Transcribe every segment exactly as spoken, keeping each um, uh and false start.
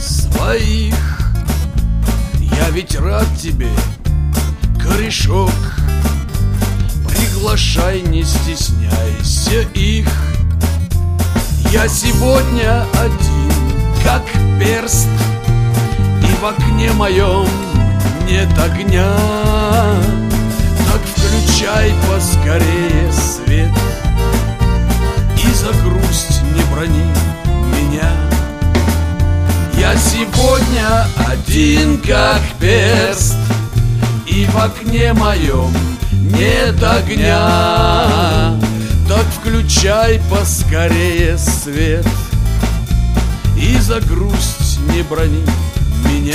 своих. Я ведь рад тебе, корешок, приглашай, не стесняйся их. Я сегодня один, как перст, и в окне моем нет огня. Так включай поскорее свет, и за грусть не брони меня. Я сегодня один, как перст, и в окне моем нет огня. Так включай поскорее свет, и за грусть не брони меня.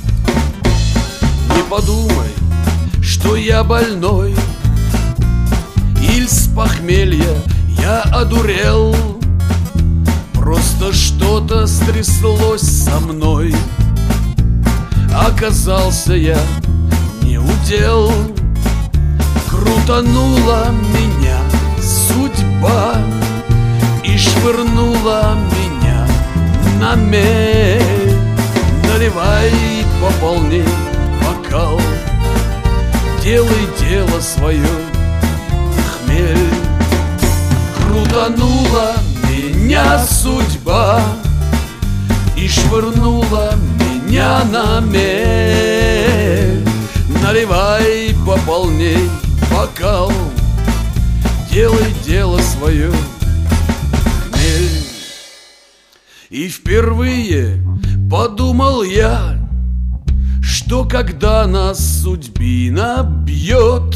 Не подумай, что я больной, иль с похмелья я одурел. Просто что-то стряслось со мной, оказался я не удел. Крутанула меня судьба и швырнула меня на мель. Наливай пополней бокал, делай дело свое, хмель. Крутанула меня судьба и швырнула меня на мель. Наливай пополней бокал, делай дело свое, хмель. И впервые подумал я, что когда нас судьбина бьет,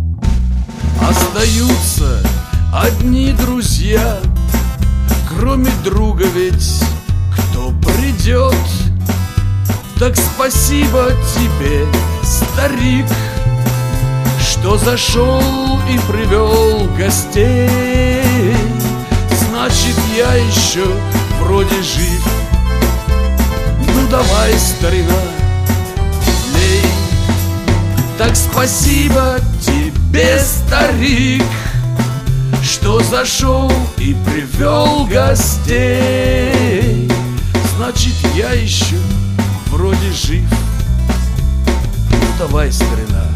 остаются одни друзья. Кроме друга ведь кто придет? Так спасибо тебе, старик, что зашел и привел гостей. Значит, я еще вроде жив. Ну давай, старина, лей. Так спасибо тебе, старик, что зашел и привел гостей. Значит, я еще вроде жив. Ну давай, старина,